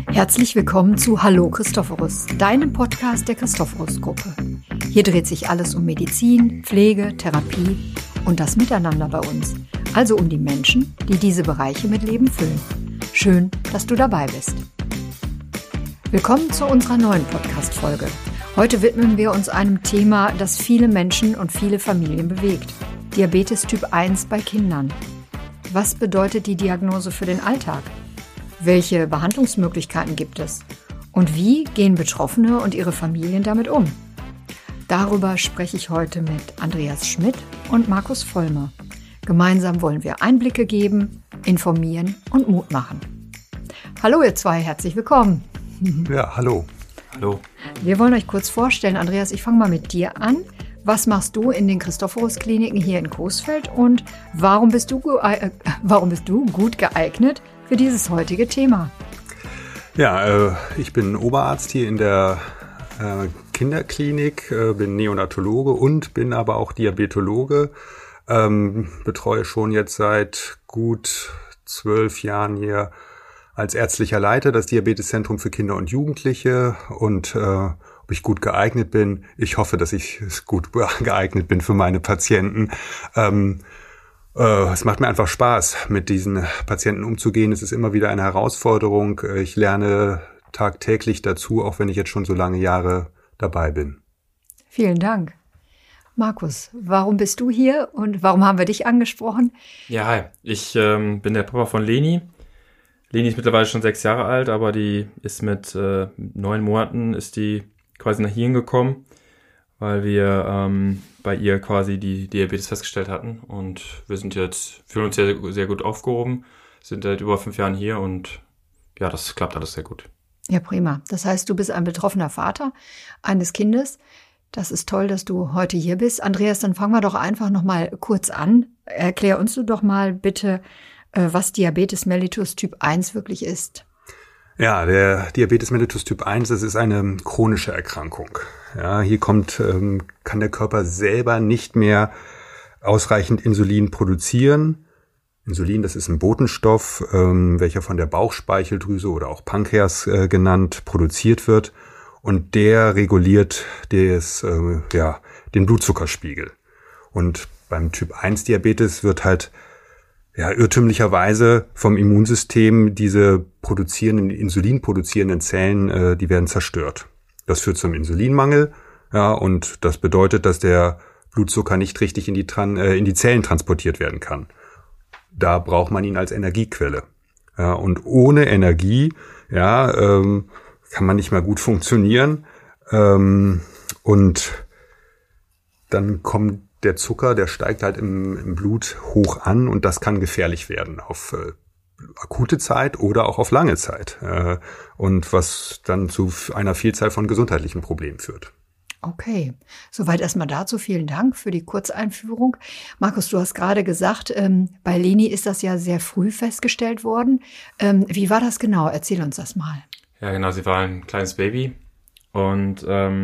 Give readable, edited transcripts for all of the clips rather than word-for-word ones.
Herzlich willkommen zu Hallo Christophorus, deinem Podcast der Christophorus-Gruppe. Hier dreht sich alles um Medizin, Pflege, Therapie und das Miteinander bei uns. Also um die Menschen, die diese Bereiche mit Leben füllen. Schön, dass du dabei bist. Willkommen zu unserer neuen Podcast-Folge. Heute widmen wir uns einem Thema, das viele Menschen und viele Familien bewegt. Diabetes Typ 1 bei Kindern. Was bedeutet die Diagnose für den Alltag? Welche Behandlungsmöglichkeiten gibt es? Und wie gehen Betroffene und ihre Familien damit um? Darüber spreche ich heute mit Andreas Schmidt und Markus Vollmer. Gemeinsam wollen wir Einblicke geben, informieren und Mut machen. Hallo ihr zwei, herzlich willkommen. Ja, hallo. Hallo. Wir wollen euch kurz vorstellen. Andreas, ich fange mal mit dir an. Was machst du in den Christophorus-Kliniken hier in Coesfeld und warum bist du gut geeignet für dieses heutige Thema? Ja, ich bin Oberarzt hier in der Kinderklinik, bin Neonatologe und bin aber auch Diabetologe. Betreue schon jetzt seit gut 12 Jahren hier als ärztlicher Leiter das Diabeteszentrum für Kinder und Jugendliche und ob ich gut geeignet bin. Ich hoffe, dass ich gut geeignet bin für meine Patienten. Es macht mir einfach Spaß, mit diesen Patienten umzugehen. Es ist immer wieder eine Herausforderung. Ich lerne tagtäglich dazu, auch wenn ich jetzt schon so lange Jahre dabei bin. Vielen Dank. Markus, warum bist du hier und warum haben wir dich angesprochen? Ja, hi. Ich bin der Papa von Leni. Leni ist mittlerweile schon 6 Jahre alt, aber die ist mit 9 Monaten ist die quasi nach hierhin gekommen, weil wir bei ihr quasi die Diabetes festgestellt hatten. Und wir fühlen uns sehr, sehr gut aufgehoben, sind seit über 5 Jahren hier und ja, das klappt alles sehr gut. Ja, prima. Das heißt, du bist ein betroffener Vater eines Kindes. Das ist toll, dass du heute hier bist. Andreas, dann fangen wir doch einfach noch mal kurz an. Erklär uns du doch mal bitte, was Diabetes mellitus Typ 1 wirklich ist. Ja, der Diabetes mellitus Typ 1, das ist eine chronische Erkrankung. Ja, hier kann der Körper selber nicht mehr ausreichend Insulin produzieren. Insulin, das ist ein Botenstoff, welcher von der Bauchspeicheldrüse oder auch Pankreas genannt produziert wird. Und der reguliert den Blutzuckerspiegel. Und beim Typ 1 Diabetes wird halt irrtümlicherweise vom Immunsystem diese Insulin produzierenden Zellen, die werden zerstört. Das führt zum Insulinmangel, ja, und das bedeutet, dass der Blutzucker nicht richtig in die Zellen transportiert werden kann. Da braucht man ihn als Energiequelle. Ja, und ohne Energie, kann man nicht mehr gut funktionieren. Und dann kommt der Zucker, der steigt halt im Blut hoch an und das kann gefährlich werden auf akute Zeit oder auch auf lange Zeit. Und was dann zu einer Vielzahl von gesundheitlichen Problemen führt. Okay, soweit erstmal dazu. Vielen Dank für die Kurzeinführung. Markus, du hast gerade gesagt, bei Leni ist das ja sehr früh festgestellt worden. Wie war das genau? Erzähl uns das mal. Ja, genau, sie war ein kleines Baby und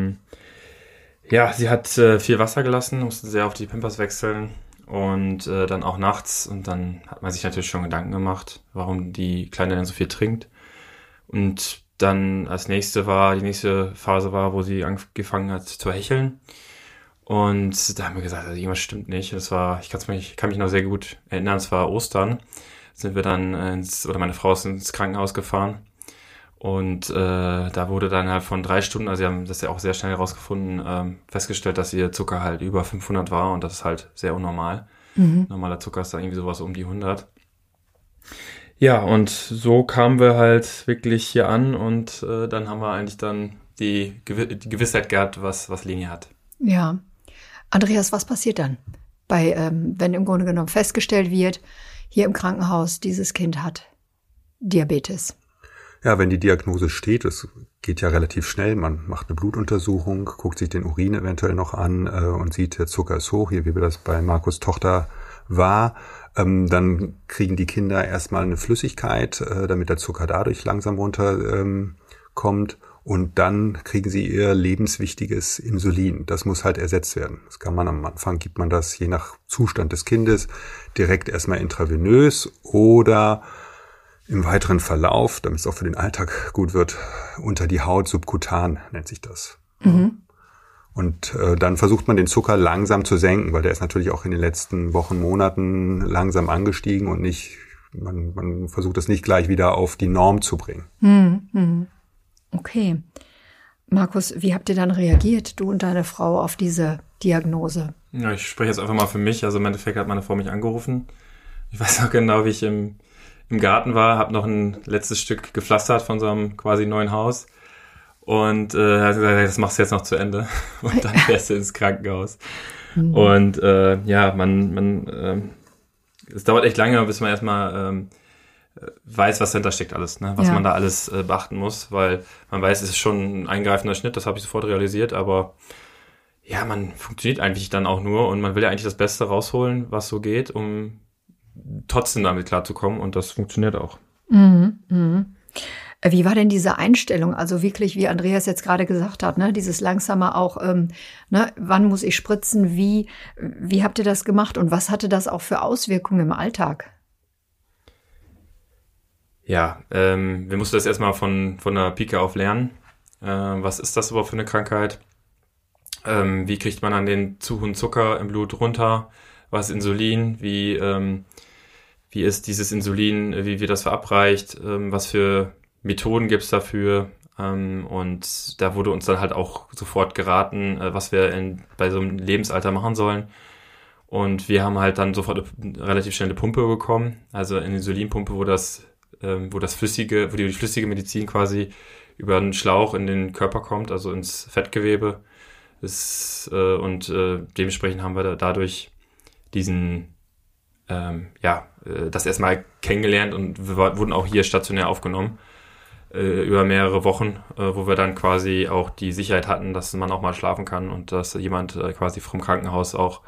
sie hat viel Wasser gelassen, musste sehr auf die Pampers wechseln und dann auch nachts. Und dann hat man sich natürlich schon Gedanken gemacht, warum die Kleine dann so viel trinkt. Und dann die nächste Phase war, wo sie angefangen hat zu hecheln. Und da haben wir gesagt, also irgendwas stimmt nicht. Ich kann mich noch sehr gut erinnern, es war Ostern. Sind wir dann meine Frau ist ins Krankenhaus gefahren. Und da wurde dann halt von 3 Stunden, also sie haben das ja auch sehr schnell herausgefunden, festgestellt, dass ihr Zucker halt über 500 war und das ist halt sehr unnormal. Normaler Zucker ist dann irgendwie sowas um die 100. Ja, und so kamen wir halt wirklich hier an und dann haben wir eigentlich dann die Gewissheit gehabt, was Leni hat. Ja. Andreas, was passiert dann, wenn im Grunde genommen festgestellt wird, hier im Krankenhaus, dieses Kind hat Diabetes? Ja, wenn die Diagnose steht, es geht ja relativ schnell, man macht eine Blutuntersuchung, guckt sich den Urin eventuell noch an und sieht, der Zucker ist hoch, hier wie das bei Markus' Tochter war. Dann kriegen die Kinder erstmal eine Flüssigkeit, damit der Zucker dadurch langsam runterkommt. Und dann kriegen sie ihr lebenswichtiges Insulin. Das muss halt ersetzt werden. Das kann man am Anfang, gibt man das je nach Zustand des Kindes direkt erstmal intravenös oder im weiteren Verlauf, damit es auch für den Alltag gut wird, unter die Haut, subkutan nennt sich das. Mhm. Und dann versucht man den Zucker langsam zu senken, weil der ist natürlich auch in den letzten Wochen, Monaten langsam angestiegen und nicht, man versucht das nicht gleich wieder auf die Norm zu bringen. Mhm. Okay. Markus, wie habt ihr dann reagiert, du und deine Frau, auf diese Diagnose? Ja, ich spreche jetzt einfach mal für mich. Also im Endeffekt hat meine Frau mich angerufen. Ich weiß noch genau, wie ich im Garten war, habe noch ein letztes Stück gepflastert von so einem quasi neuen Haus und hat gesagt, das machst du jetzt noch zu Ende und dann fährst du ins Krankenhaus. Mhm. Und es dauert echt lange, bis man erstmal weiß, was dahinter steckt alles, ne? Was man da alles beachten muss, weil man weiß, es ist schon ein eingreifender Schnitt, das habe ich sofort realisiert, aber ja, man funktioniert eigentlich dann auch nur und man will ja eigentlich das Beste rausholen, was so geht, um trotzdem damit klarzukommen und das funktioniert auch. Mhm. Mhm. Wie war denn diese Einstellung? Also wirklich, wie Andreas jetzt gerade gesagt hat, ne, dieses langsame auch, ne, wann muss ich spritzen, wie habt ihr das gemacht und was hatte das auch für Auswirkungen im Alltag? Ja, wir mussten das erstmal von der Pike auf lernen. Was ist das überhaupt für eine Krankheit? Wie kriegt man dann den zu hohen Zucker im Blut runter? Was ist Insulin? Wie ist dieses Insulin, wie wird das verabreicht? Was für Methoden gibt's dafür? Und da wurde uns dann halt auch sofort geraten, was wir bei so einem Lebensalter machen sollen. Und wir haben halt dann sofort eine relativ schnelle Pumpe bekommen, also eine Insulinpumpe, wo die flüssige Medizin quasi über einen Schlauch in den Körper kommt, also ins Fettgewebe. Dementsprechend haben wir dadurch das erstmal kennengelernt und wir wurden auch hier stationär aufgenommen über mehrere Wochen, wo wir dann quasi auch die Sicherheit hatten, dass man auch mal schlafen kann und dass jemand quasi vom Krankenhaushalt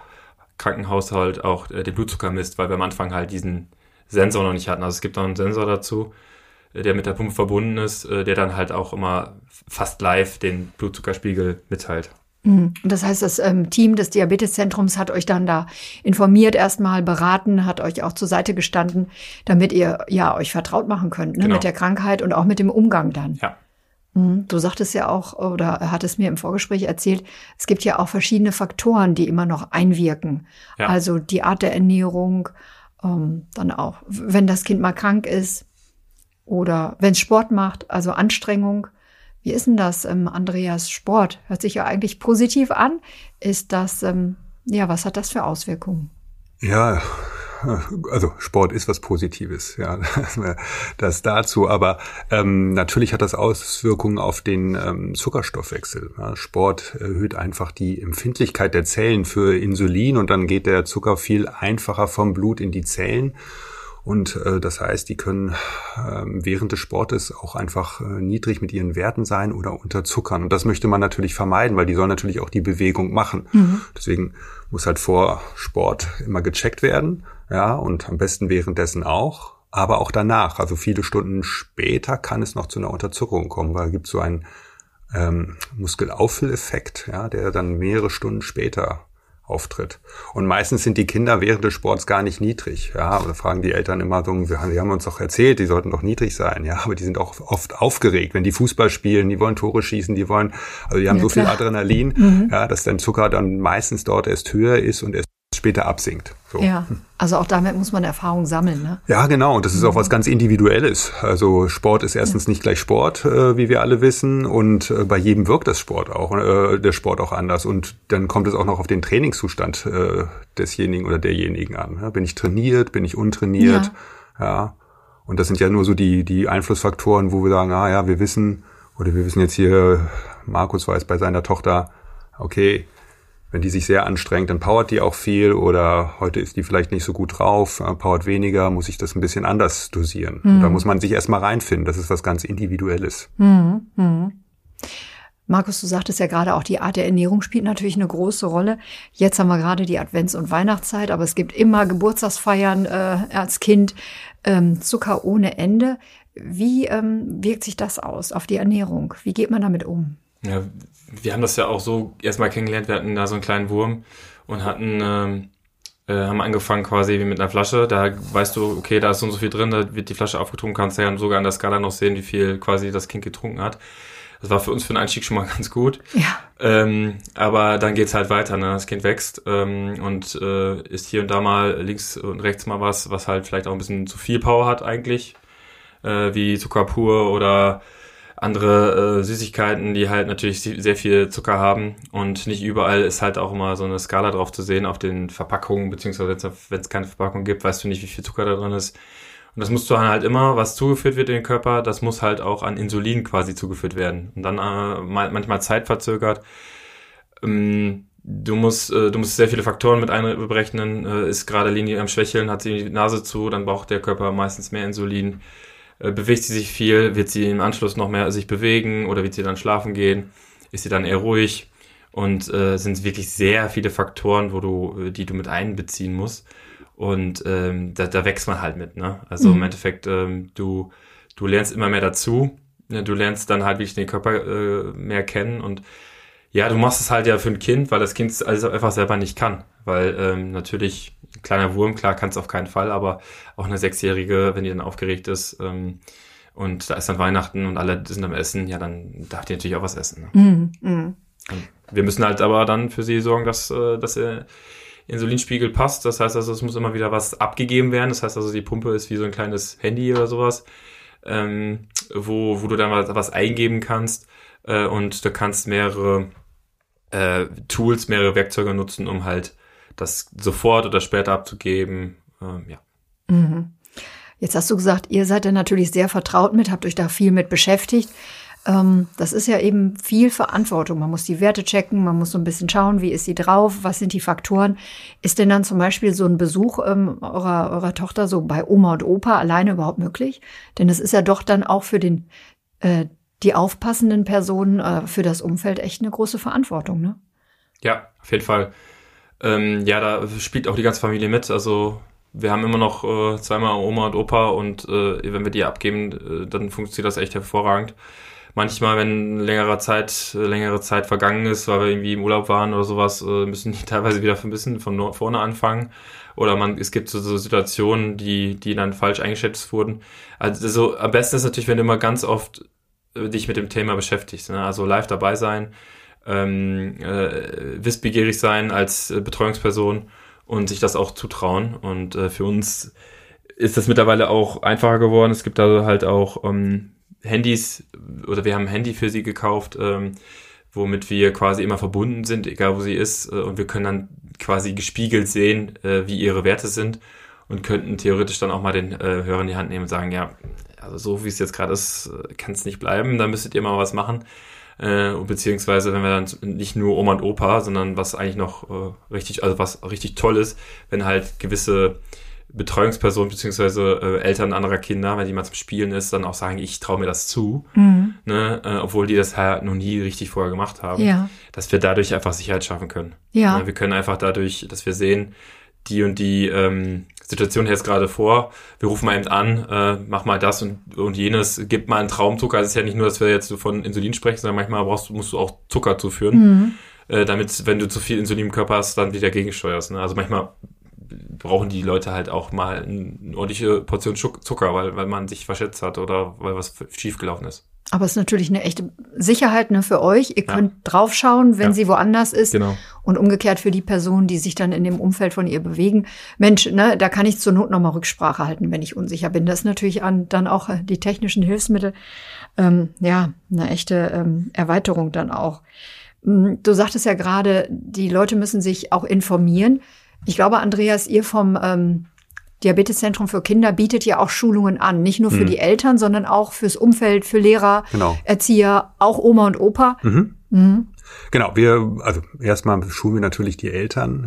auch den Blutzucker misst, weil wir am Anfang halt diesen Sensor noch nicht hatten. Also es gibt noch einen Sensor dazu, der mit der Pumpe verbunden ist, der dann halt auch immer fast live den Blutzuckerspiegel mitteilt. Und das heißt, das Team des Diabeteszentrums hat euch dann da informiert, erstmal beraten, hat euch auch zur Seite gestanden, damit ihr euch vertraut machen könnt, ne, genau, mit der Krankheit und auch mit dem Umgang dann. Ja. Du sagtest ja auch, oder hattest mir im Vorgespräch erzählt, es gibt ja auch verschiedene Faktoren, die immer noch einwirken. Ja. Also die Art der Ernährung, dann auch, wenn das Kind mal krank ist oder wenn es Sport macht, also Anstrengung. Wie ist denn das, Andreas? Sport hört sich ja eigentlich positiv an. Ist das, was hat das für Auswirkungen? Ja, also Sport ist was Positives, ja, das dazu. Aber natürlich hat das Auswirkungen auf den Zuckerstoffwechsel. Ja, Sport erhöht einfach die Empfindlichkeit der Zellen für Insulin und dann geht der Zucker viel einfacher vom Blut in die Zellen. Und das heißt, die können während des Sportes auch einfach niedrig mit ihren Werten sein oder unterzuckern. Und das möchte man natürlich vermeiden, weil die sollen natürlich auch die Bewegung machen. Mhm. Deswegen muss halt vor Sport immer gecheckt werden, ja, und am besten währenddessen auch, aber auch danach. Also viele Stunden später kann es noch zu einer Unterzuckerung kommen, weil es gibt so einen Muskelauffülleffekt, ja, der dann mehrere Stunden später auftritt. Und meistens sind die Kinder während des Sports gar nicht niedrig. Ja, oder fragen die Eltern immer so, die haben uns doch erzählt, die sollten doch niedrig sein. Ja, aber die sind auch oft aufgeregt, wenn die Fußball spielen, die wollen Tore schießen, die haben so viel Adrenalin, dass dein Zucker dann meistens dort erst höher ist und erst später absinkt. So. Ja, also auch damit muss man Erfahrung sammeln, ne? Ja, genau. Und das ist auch was ganz Individuelles. Also Sport ist erstens nicht gleich Sport, wie wir alle wissen. Und bei jedem wirkt der Sport auch anders. Und dann kommt es auch noch auf den Trainingszustand desjenigen oder derjenigen an. Ja, bin ich trainiert? Bin ich untrainiert? Ja. Und das sind ja nur so die Einflussfaktoren, wo wir sagen, wir wissen jetzt hier, Markus weiß bei seiner Tochter, okay, wenn die sich sehr anstrengt, dann powert die auch viel oder heute ist die vielleicht nicht so gut drauf, powert weniger, muss ich das ein bisschen anders dosieren. Mhm. Da muss man sich erstmal reinfinden. Das ist was ganz Individuelles. Mhm. Mhm. Markus, du sagtest ja gerade auch, die Art der Ernährung spielt natürlich eine große Rolle. Jetzt haben wir gerade die Advents- und Weihnachtszeit, aber es gibt immer Geburtstagsfeiern als Kind, Zucker ohne Ende. Wie wirkt sich das aus auf die Ernährung? Wie geht man damit um? Ja, wir haben das ja auch so erstmal kennengelernt. Wir hatten da so einen kleinen Wurm und hatten haben angefangen quasi wie mit einer Flasche. Da weißt du, okay, da ist so und so viel drin, da wird die Flasche aufgetrunken, kannst ja sogar an der Skala noch sehen, wie viel quasi das Kind getrunken hat. Das war für uns für den Einstieg schon mal ganz gut. Ja. Aber dann geht's halt weiter, ne? Das Kind wächst und ist hier und da mal links und rechts mal was halt vielleicht auch ein bisschen zu viel Power hat eigentlich, wie Zucker pur oder andere Süßigkeiten, die halt natürlich sehr viel Zucker haben, und nicht überall ist halt auch immer so eine Skala drauf zu sehen auf den Verpackungen, beziehungsweise wenn es keine Verpackung gibt, weißt du nicht, wie viel Zucker da drin ist. Und das musst du halt immer, was zugeführt wird in den Körper, das muss halt auch an Insulin quasi zugeführt werden. Und dann manchmal zeitverzögert. Du musst sehr viele Faktoren mit einberechnen. Ist gerade Linie am Schwächeln, hat sie die Nase zu, dann braucht der Körper meistens mehr Insulin. Bewegt sie sich viel, wird sie im Anschluss noch mehr sich bewegen oder wird sie dann schlafen gehen? Ist sie dann eher ruhig? Und sind wirklich sehr viele Faktoren, die du mit einbeziehen musst. Und da wächst man halt mit, ne? Also im Endeffekt, du lernst immer mehr dazu. Ne? Du lernst dann halt wirklich den Körper mehr kennen. Und ja, du machst es halt ja für ein Kind, weil das Kind es also einfach selber nicht kann. Weil natürlich ein kleiner Wurm, klar, kann es auf keinen Fall, aber auch eine 6-Jährige, wenn die dann aufgeregt ist und da ist dann Weihnachten und alle sind am Essen, ja, dann darf die natürlich auch was essen. Ne? Wir müssen halt aber dann für sie sorgen, dass der Insulinspiegel passt. Das heißt also, es muss immer wieder was abgegeben werden. Das heißt also, die Pumpe ist wie so ein kleines Handy oder sowas, wo du dann was eingeben kannst und du kannst mehrere Tools, mehrere Werkzeuge nutzen, um halt das sofort oder später abzugeben. Ja. Jetzt hast du gesagt, ihr seid da natürlich sehr vertraut mit, habt euch da viel mit beschäftigt. Das ist ja eben viel Verantwortung. Man muss die Werte checken, man muss so ein bisschen schauen, wie ist sie drauf, was sind die Faktoren. Ist denn dann zum Beispiel so ein Besuch eurer Tochter so bei Oma und Opa alleine überhaupt möglich? Denn das ist ja doch dann auch für die aufpassenden Personen, für das Umfeld echt eine große Verantwortung, ne? Ja, auf jeden Fall. Ja, da spielt auch die ganze Familie mit. Also wir haben immer noch zweimal Oma und Opa und wenn wir die abgeben, dann funktioniert das echt hervorragend. Manchmal, wenn längere Zeit vergangen ist, weil wir irgendwie im Urlaub waren oder sowas, müssen die teilweise wieder ein bisschen von vorne anfangen. Oder es gibt so Situationen, die dann falsch eingeschätzt wurden. Also am besten ist natürlich, wenn du immer ganz oft dich mit dem Thema beschäftigst. Ne? Also live dabei sein, wissbegierig sein als Betreuungsperson und sich das auch zutrauen. Und für uns ist das mittlerweile auch einfacher geworden. Es gibt da halt auch Handys, oder wir haben ein Handy für sie gekauft, womit wir quasi immer verbunden sind, egal wo sie ist. Und wir können dann quasi gespiegelt sehen, wie ihre Werte sind, und könnten theoretisch dann auch mal den Hörer in die Hand nehmen und sagen, ja, also so wie es jetzt gerade ist, kann es nicht bleiben, da müsstet ihr mal was machen. Beziehungsweise wenn wir dann nicht nur Oma und Opa, sondern was eigentlich noch was richtig toll ist, wenn halt gewisse Betreuungspersonen beziehungsweise Eltern anderer Kinder, wenn die mal zum Spielen ist, dann auch sagen, ich traue mir das zu, ne? Obwohl die das halt noch nie richtig vorher gemacht haben, dass wir dadurch einfach Sicherheit schaffen können. Ja. Wir können einfach dadurch, dass wir sehen, die und die Situation jetzt gerade vor, wir rufen mal eben an, mach mal das und jenes, gib mal einen Traumzucker. Also es ist ja nicht nur, dass wir jetzt von Insulin sprechen, sondern manchmal musst du auch Zucker zuführen, damit, wenn du zu viel Insulin im Körper hast, dann wieder gegensteuerst. Ne? Also manchmal brauchen die Leute halt auch mal eine ordentliche Portion Zucker, weil man sich verschätzt hat oder weil was schiefgelaufen ist. Aber es ist natürlich eine echte Sicherheit, ne, für euch. Ihr könnt draufschauen, wenn sie woanders ist. Genau. Und umgekehrt für die Personen, die sich dann in dem Umfeld von ihr bewegen. Mensch, ne, da kann ich zur Not nochmal Rücksprache halten, wenn ich unsicher bin. Das ist natürlich dann auch die technischen Hilfsmittel, eine echte Erweiterung dann auch. Du sagtest ja gerade, die Leute müssen sich auch informieren. Ich glaube, Andreas, ihr vom Diabeteszentrum für Kinder bietet ja auch Schulungen an. Nicht nur für die Eltern, sondern auch fürs Umfeld, für Lehrer, Erzieher, auch Oma und Opa. Genau, also erstmal schulen wir natürlich die Eltern,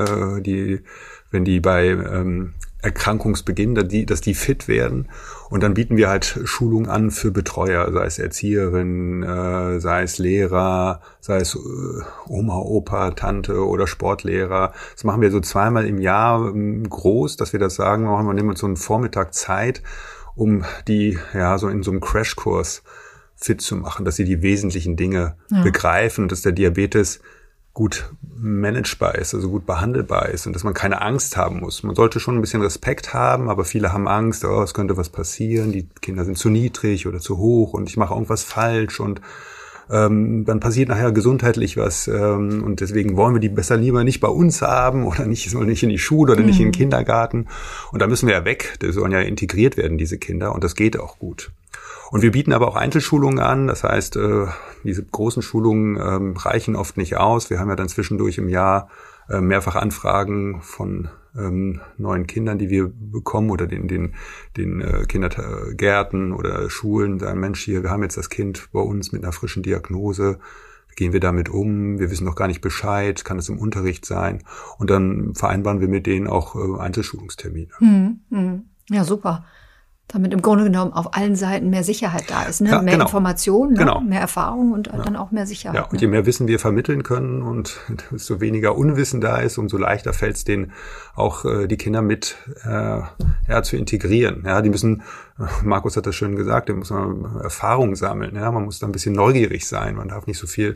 wenn die bei Erkrankungsbeginn, dass die fit werden. Und dann bieten wir halt Schulungen an für Betreuer, sei es Erzieherin, sei es Lehrer, sei es Oma, Opa, Tante oder Sportlehrer. Das machen wir so zweimal im Jahr groß, dass wir das sagen. Wir nehmen uns so einen Vormittag Zeit, um die so in so einem Crashkurs fit zu machen, dass sie die wesentlichen Dinge begreifen und dass der Diabetes gut managebar ist, also gut behandelbar ist und dass man keine Angst haben muss. Man sollte schon ein bisschen Respekt haben, aber viele haben Angst, oh, es könnte was passieren, die Kinder sind zu niedrig oder zu hoch und ich mache irgendwas falsch und dann passiert nachher gesundheitlich was und deswegen wollen wir die besser lieber nicht bei uns haben oder sollen nicht in die Schule oder nicht in den Kindergarten. Und da müssen wir ja weg, die sollen ja integriert werden, diese Kinder, und das geht auch gut. Und wir bieten aber auch Einzelschulungen an, das heißt, diese großen Schulungen reichen oft nicht aus. Wir haben ja dann zwischendurch im Jahr mehrfach Anfragen von neuen Kindern, die wir bekommen oder den Kindergärten oder Schulen, sagen, Mensch, hier, wir haben jetzt das Kind bei uns mit einer frischen Diagnose, wie gehen wir damit um, wir wissen noch gar nicht Bescheid, kann es im Unterricht sein, und dann vereinbaren wir mit denen auch Einzelschulungstermine. Ja, super. Damit im Grunde genommen auf allen Seiten mehr Sicherheit da ist, ne? Ja, mehr genau. Informationen, ne? Genau. Mehr Erfahrung und dann auch mehr Sicherheit. Ja, und je mehr Wissen wir vermitteln können und desto weniger Unwissen da ist, umso leichter fällt es denen auch, die Kinder mit zu integrieren. Ja, die müssen, Markus hat das schön gesagt, die müssen Erfahrung sammeln. Ja, man muss da ein bisschen neugierig sein. Man darf nicht so viel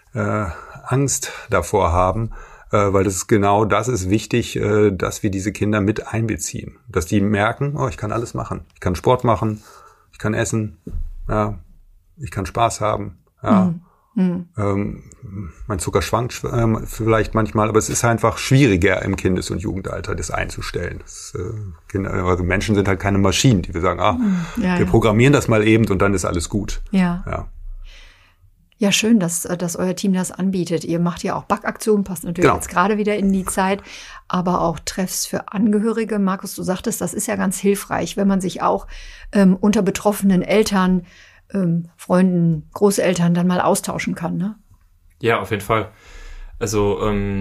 Angst davor haben, weil das ist wichtig, dass wir diese Kinder mit einbeziehen. Dass die merken, oh, ich kann alles machen. Ich kann Sport machen, ich kann essen, ja, ich kann Spaß haben. Ja. Mein Zucker schwankt vielleicht manchmal, aber es ist einfach schwieriger im Kindes- und Jugendalter, das einzustellen. Also Menschen sind halt keine Maschinen, die wir sagen, wir programmieren das mal eben und dann ist alles gut. Ja. Ja, schön, dass euer Team das anbietet. Ihr macht ja auch Backaktionen, passt natürlich jetzt gerade wieder in die Zeit, aber auch Treffs für Angehörige. Markus, du sagtest, das ist ja ganz hilfreich, wenn man sich auch unter betroffenen Eltern, Freunden, Großeltern dann mal austauschen kann, ne? Ja, auf jeden Fall. Also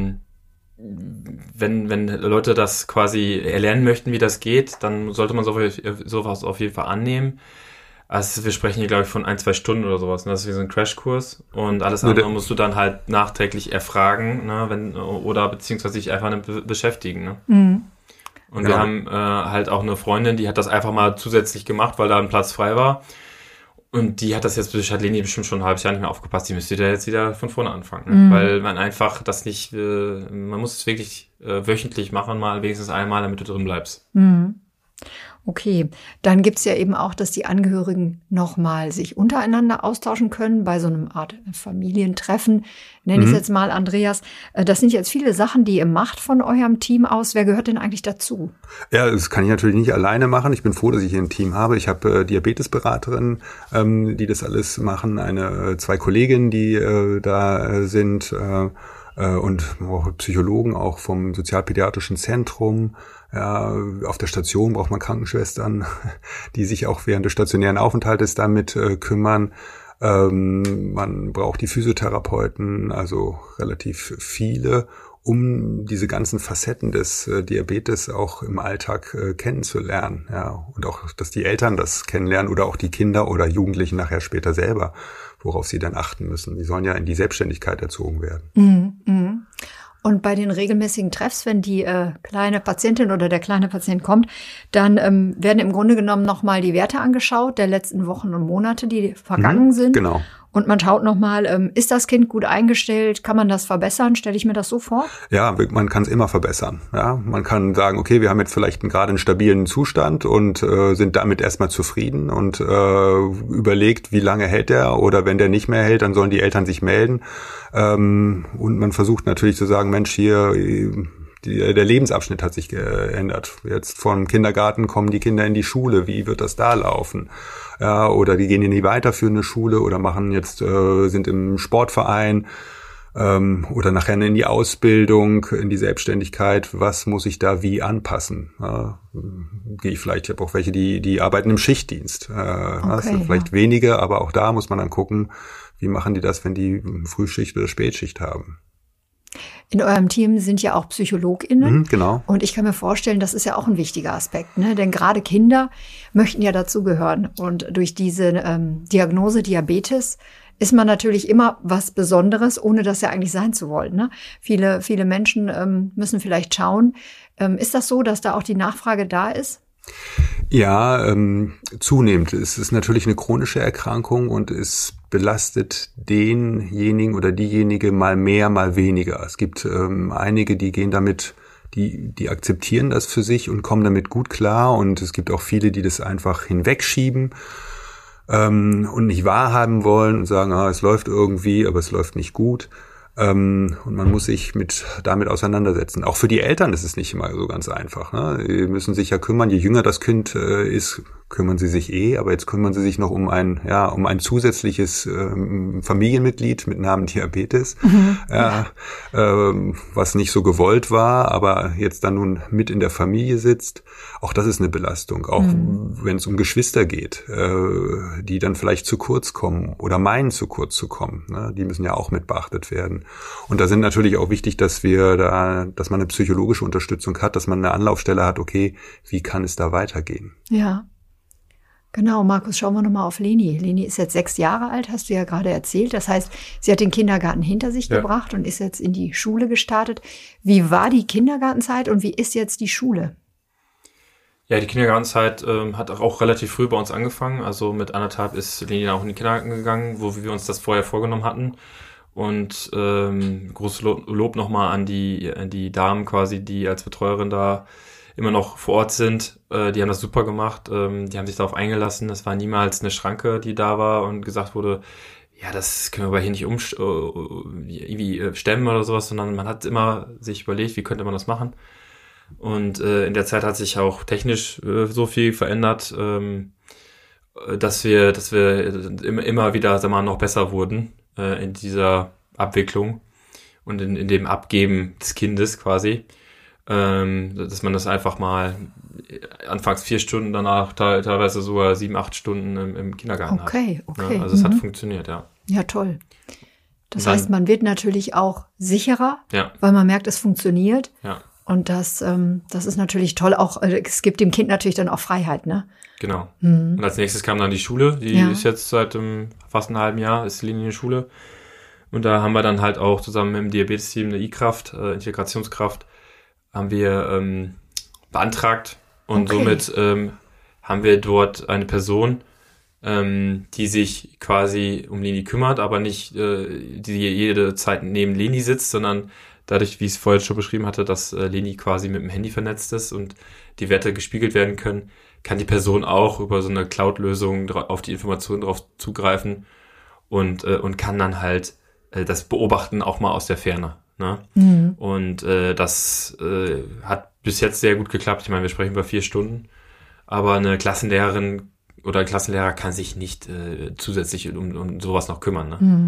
wenn Leute das quasi erlernen möchten, wie das geht, dann sollte man sowas auf jeden Fall annehmen. Also wir sprechen hier, glaube ich, von 1-2 Stunden oder sowas. Ne? Das ist wie so ein Crashkurs. Und alles andere musst du dann halt nachträglich erfragen, ne? Oder beziehungsweise dich einfach beschäftigen. Ne? Mhm. Und wir haben halt auch eine Freundin, die hat das einfach mal zusätzlich gemacht, weil da ein Platz frei war. Und die hat das jetzt, hat Leni bestimmt schon ein halbes Jahr nicht mehr aufgepasst. Die müsste da jetzt wieder von vorne anfangen. Ne? Mhm. Weil man einfach das nicht, man muss es wirklich wöchentlich machen, mal wenigstens einmal, damit du drin bleibst. Mhm. Okay, dann gibt's ja eben auch, dass die Angehörigen nochmal sich untereinander austauschen können bei so einem Art Familientreffen. Nenne ich es jetzt mal, Andreas. Das sind jetzt viele Sachen, die ihr macht von eurem Team aus. Wer gehört denn eigentlich dazu? Ja, das kann ich natürlich nicht alleine machen. Ich bin froh, dass ich hier ein Team habe. Ich habe Diabetesberaterinnen, die das alles machen. 2 Kolleginnen, die da sind und auch Psychologen, auch vom Sozialpädiatrischen Zentrum. Ja, auf der Station braucht man Krankenschwestern, die sich auch während des stationären Aufenthaltes damit kümmern. Man braucht die Physiotherapeuten, also relativ viele, um diese ganzen Facetten des Diabetes auch im Alltag kennenzulernen. Ja, und auch, dass die Eltern das kennenlernen oder auch die Kinder oder Jugendlichen nachher später selber, worauf sie dann achten müssen. Die sollen ja in die Selbstständigkeit erzogen werden. Und bei den regelmäßigen Treffs, wenn die kleine Patientin oder der kleine Patient kommt, dann werden im Grunde genommen nochmal die Werte angeschaut der letzten Wochen und Monate, die vergangen sind. Genau. Und man schaut nochmal, ist das Kind gut eingestellt? Kann man das verbessern? Stelle ich mir das so vor? Ja, man kann es immer verbessern. Ja, man kann sagen, okay, wir haben jetzt vielleicht gerade einen stabilen Zustand und sind damit erstmal zufrieden und überlegt, wie lange hält der, oder wenn der nicht mehr hält, dann sollen die Eltern sich melden. Und man versucht natürlich zu sagen, Mensch, hier, der Lebensabschnitt hat sich geändert. Jetzt vom Kindergarten kommen die Kinder in die Schule. Wie wird das da laufen? Ja, oder die gehen in die weiterführende Schule oder sind im Sportverein oder nachher in die Ausbildung, in die Selbstständigkeit. Was muss ich da wie anpassen? Ich habe auch welche, die arbeiten im Schichtdienst. Das sind vielleicht wenige, aber auch da muss man dann gucken, wie machen die das, wenn die Frühschicht oder Spätschicht haben. In eurem Team sind ja auch PsychologInnen. Genau. Und ich kann mir vorstellen, das ist ja auch ein wichtiger Aspekt, ne? Denn gerade Kinder möchten ja dazugehören. Und durch diese Diagnose Diabetes ist man natürlich immer was Besonderes, ohne das ja eigentlich sein zu wollen, ne? Viele Menschen müssen vielleicht schauen. Ist das so, dass da auch die Nachfrage da ist? Ja, zunehmend. Es ist natürlich eine chronische Erkrankung und ist belastet denjenigen oder diejenige mal mehr, mal weniger. Es gibt einige, die gehen damit, die akzeptieren das für sich und kommen damit gut klar. Und es gibt auch viele, die das einfach hinwegschieben und nicht wahrhaben wollen und sagen, es läuft irgendwie, aber es läuft nicht gut. Und man muss sich damit auseinandersetzen. Auch für die Eltern ist es nicht immer so ganz einfach, ne? Die müssen sich ja kümmern. Je jünger das Kind ist, kümmern sie sich aber jetzt kümmern sie sich noch um ein zusätzliches Familienmitglied mit Namen Diabetes, was nicht so gewollt war, aber jetzt dann nun mit in der Familie sitzt. Auch das ist eine Belastung. Auch wenn es um Geschwister geht, die dann vielleicht zu kurz kommen oder meinen zu kurz zu kommen, ne? Die müssen ja auch mit beachtet werden. Und da sind natürlich auch wichtig, dass man eine psychologische Unterstützung hat, dass man eine Anlaufstelle hat, okay, wie kann es da weitergehen? Ja, genau. Markus, schauen wir nochmal auf Leni. Leni ist jetzt 6 Jahre alt, hast du ja gerade erzählt. Das heißt, sie hat den Kindergarten hinter sich gebracht und ist jetzt in die Schule gestartet. Wie war die Kindergartenzeit und wie ist jetzt die Schule? Ja, die Kindergartenzeit hat auch relativ früh bei uns angefangen. Also mit 1,5 ist Leni auch in den Kindergarten gegangen, wo wir uns das vorher vorgenommen hatten. Und großes Lob nochmal an die Damen quasi, die als Betreuerin da immer noch vor Ort sind. Die haben das super gemacht. Die haben sich darauf eingelassen. Es war niemals eine Schranke, die da war und gesagt wurde, ja, das können wir aber hier nicht irgendwie stemmen oder sowas, sondern man hat immer sich überlegt, wie könnte man das machen. Und in der Zeit hat sich auch technisch so viel verändert, dass wir immer wieder, sagen wir mal, noch besser wurden in dieser Abwicklung und in dem Abgeben des Kindes quasi, dass man das einfach mal anfangs 4 Stunden, danach teilweise sogar 7, 8 Stunden im Kindergarten hat. Okay. Ja, also es hat funktioniert, ja. Ja, toll. Das heißt, man wird natürlich auch sicherer, weil man merkt, es funktioniert. Ja. Und das ist natürlich toll. Auch es gibt dem Kind natürlich dann auch Freiheit, ne? Genau. Und als nächstes kam dann die Schule. Die ist jetzt seit fast einem halben Jahr, ist die Linie in der Schule. Und da haben wir dann halt auch zusammen mit dem Diabetes-Team eine I-Kraft, Integrationskraft, haben wir beantragt. Und somit haben wir dort eine Person, die sich quasi um Leni kümmert, aber nicht die jede Zeit neben Leni sitzt, sondern dadurch, wie ich es vorher schon beschrieben hatte, dass Leni quasi mit dem Handy vernetzt ist und die Werte gespiegelt werden können, kann die Person auch über so eine Cloud-Lösung auf die Informationen drauf zugreifen und kann dann halt das beobachten, auch mal aus der Ferne. Ne? Mhm. Und das hat bis jetzt sehr gut geklappt. Ich meine, wir sprechen über 4 Stunden, aber eine Klassenlehrerin oder ein Klassenlehrer kann sich nicht zusätzlich um sowas noch kümmern.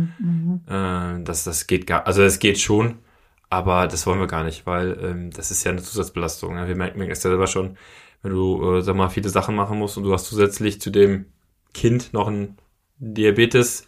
Ne? Das geht es geht schon, aber das wollen wir gar nicht, weil das ist ja eine Zusatzbelastung. Ne? Wir merken es ja selber schon, wenn du, viele Sachen machen musst und du hast zusätzlich zu dem Kind noch ein Diabetes,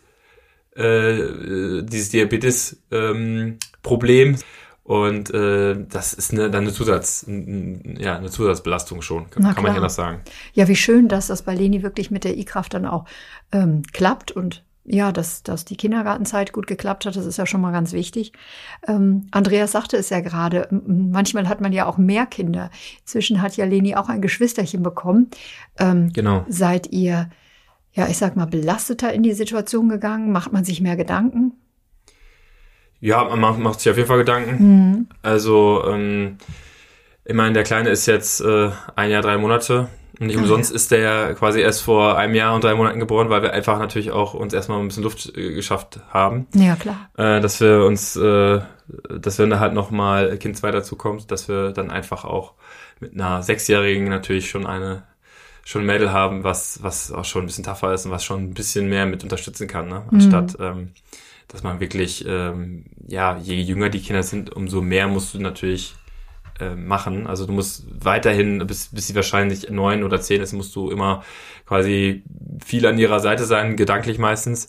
dieses Diabetes-Problem und das ist eine Zusatzbelastung schon, kann man ja noch sagen. Ja, wie schön, dass das bei Leni wirklich mit der I-Kraft dann auch klappt und ja, dass die Kindergartenzeit gut geklappt hat, das ist ja schon mal ganz wichtig. Andreas sagte es ja gerade, manchmal hat man ja auch mehr Kinder. Inzwischen hat ja Leni auch ein Geschwisterchen bekommen. Genau. Seid ihr, ja, ich sag mal, belasteter in die Situation gegangen? Macht man sich mehr Gedanken? Ja, man macht sich auf jeden Fall Gedanken. Mhm. Also, ich meine, der Kleine ist jetzt 1 Jahr, 3 Monate. Und nicht umsonst ist der ja quasi erst vor 1 Jahr und 3 Monaten geboren, weil wir einfach natürlich auch uns erstmal ein bisschen Luft geschafft haben. Ja, klar. Dass wir da halt nochmal Kind 2 dazukommt, dass wir dann einfach auch mit einer 6-Jährigen natürlich schon ein Mädel haben, was auch schon ein bisschen tougher ist und was schon ein bisschen mehr mit unterstützen kann, ne? Anstatt, dass man wirklich, je jünger die Kinder sind, umso mehr musst du natürlich machen. Also du musst weiterhin, bis sie wahrscheinlich 9 oder 10 ist, musst du immer quasi viel an ihrer Seite sein, gedanklich meistens.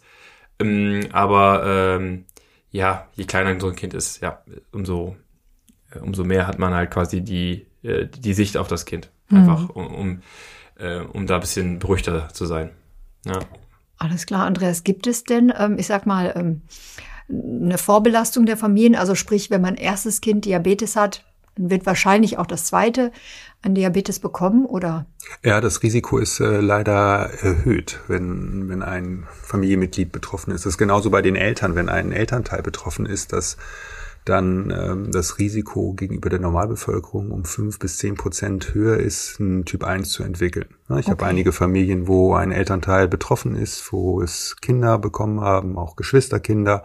Aber je kleiner so ein Kind ist, umso mehr hat man halt quasi die Sicht auf das Kind. Einfach, um da ein bisschen beruhigter zu sein. Ja. Alles klar, Andreas. Gibt es denn, ich sag mal, eine Vorbelastung der Familien? Also sprich, wenn man erstes Kind Diabetes hat, wird wahrscheinlich auch das zweite an Diabetes bekommen, oder? Ja, das Risiko ist leider erhöht, wenn ein Familienmitglied betroffen ist. Das ist genauso bei den Eltern. Wenn ein Elternteil betroffen ist, dass dann das Risiko gegenüber der Normalbevölkerung um 5-10% höher ist, einen Typ 1 zu entwickeln. Ich habe einige Familien, wo ein Elternteil betroffen ist, wo es Kinder bekommen haben, auch Geschwisterkinder.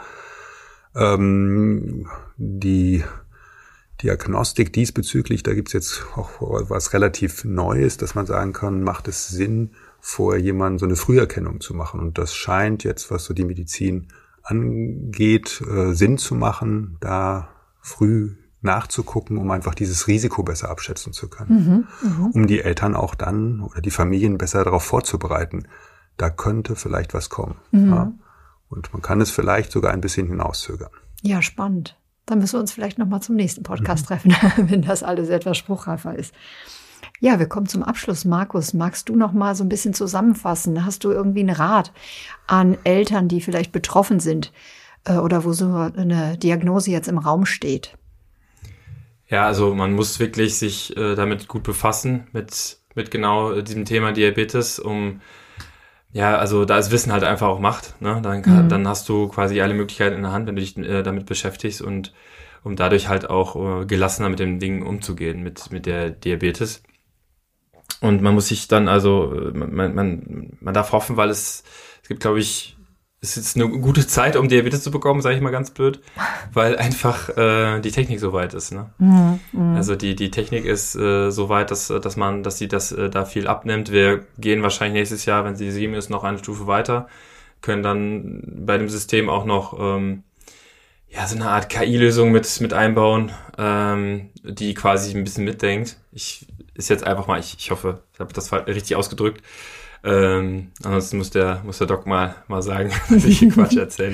Die Diagnostik diesbezüglich, da gibt's jetzt auch was relativ Neues, dass man sagen kann, macht es Sinn, vor jemandem so eine Früherkennung zu machen. Und das scheint jetzt, was so die Medizin angeht, Sinn zu machen, da früh nachzugucken, um einfach dieses Risiko besser abschätzen zu können. Um die Eltern auch dann oder die Familien besser darauf vorzubereiten. Da könnte vielleicht was kommen. Ja? Und man kann es vielleicht sogar ein bisschen hinauszögern. Ja, spannend. Dann müssen wir uns vielleicht nochmal zum nächsten Podcast treffen, wenn das alles etwas spruchreifer ist. Ja, wir kommen zum Abschluss. Markus, magst du noch mal so ein bisschen zusammenfassen? Hast du irgendwie einen Rat an Eltern, die vielleicht betroffen sind oder wo so eine Diagnose jetzt im Raum steht? Ja, also man muss wirklich sich damit gut befassen, mit genau diesem Thema Diabetes, also da ist Wissen halt einfach auch Macht, ne? Dann hast du quasi alle Möglichkeiten in der Hand, wenn du dich damit beschäftigst und um dadurch halt auch gelassener mit dem Ding umzugehen, mit der Diabetes. Und man muss sich dann man darf hoffen, weil es gibt, glaube ich, es ist eine gute Zeit, um Diabetes zu bekommen, sage ich mal ganz blöd, weil einfach die Technik so weit ist. Ne? Also die Technik ist so weit, dass sie das da viel abnimmt. Wir gehen wahrscheinlich nächstes Jahr, wenn sie 7 ist, noch eine Stufe weiter, können dann bei dem System auch noch so eine Art KI-Lösung mit einbauen, die quasi ein bisschen mitdenkt. Ich hoffe, ich habe das richtig ausgedrückt. Ansonsten muss der Doc mal sagen, dass ich hier Quatsch erzähle.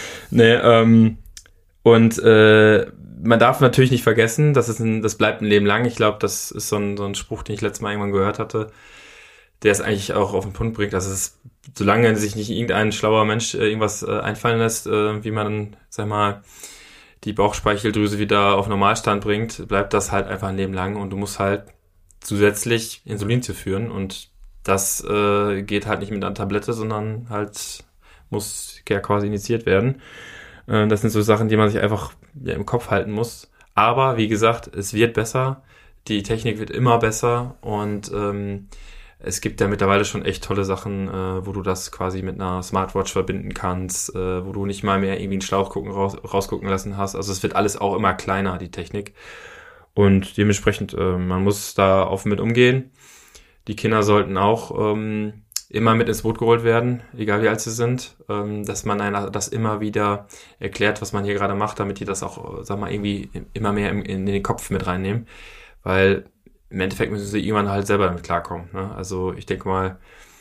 Man darf natürlich nicht vergessen, das bleibt ein Leben lang. Ich glaube, das ist so ein Spruch, den ich letztes Mal irgendwann gehört hatte, der es eigentlich auch auf den Punkt bringt, dass es, solange sich nicht irgendein schlauer Mensch irgendwas einfallen lässt, wie man, sag mal, die Bauchspeicheldrüse wieder auf Normalstand bringt, bleibt das halt einfach ein Leben lang und du musst halt zusätzlich Insulin zuführen und das geht halt nicht mit einer Tablette, sondern halt muss ja quasi injiziert werden. Das sind so Sachen, die man sich einfach im Kopf halten muss. Aber wie gesagt, es wird besser, die Technik wird immer besser und es gibt ja mittlerweile schon echt tolle Sachen, wo du das quasi mit einer Smartwatch verbinden kannst, wo du nicht mal mehr irgendwie einen Schlauch rausgucken lassen hast. Also es wird alles auch immer kleiner, die Technik. Und dementsprechend, man muss da offen mit umgehen. Die Kinder sollten auch immer mit ins Boot geholt werden, egal wie alt sie sind, dass man das immer wieder erklärt, was man hier gerade macht, damit die das auch, irgendwie immer mehr in den Kopf mit reinnehmen. Weil im Endeffekt müssen sie irgendwann halt selber damit klarkommen. Ne? Also ich denke mal,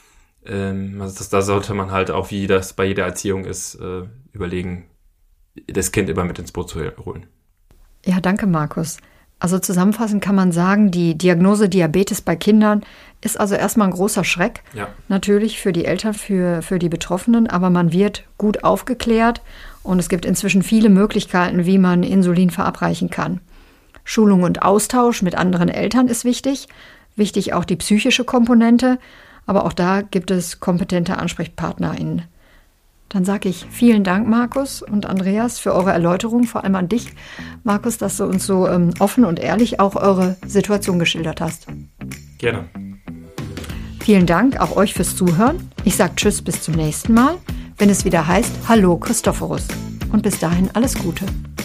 da sollte man halt auch, wie das bei jeder Erziehung ist, überlegen, das Kind immer mit ins Boot zu holen. Ja, danke, Markus. Also zusammenfassend kann man sagen, die Diagnose Diabetes bei Kindern ist also erstmal ein großer Schreck. Ja. Natürlich für die Eltern, für die Betroffenen, aber man wird gut aufgeklärt und es gibt inzwischen viele Möglichkeiten, wie man Insulin verabreichen kann. Schulung und Austausch mit anderen Eltern ist wichtig. Wichtig auch die psychische Komponente, aber auch da gibt es kompetente AnsprechpartnerInnen. Dann sage ich vielen Dank, Markus und Andreas, für eure Erläuterung, vor allem an dich, Markus, dass du uns so offen und ehrlich auch eure Situation geschildert hast. Gerne. Vielen Dank auch euch fürs Zuhören. Ich sage Tschüss, bis zum nächsten Mal, wenn es wieder heißt Hallo Christophorus. Und bis dahin alles Gute.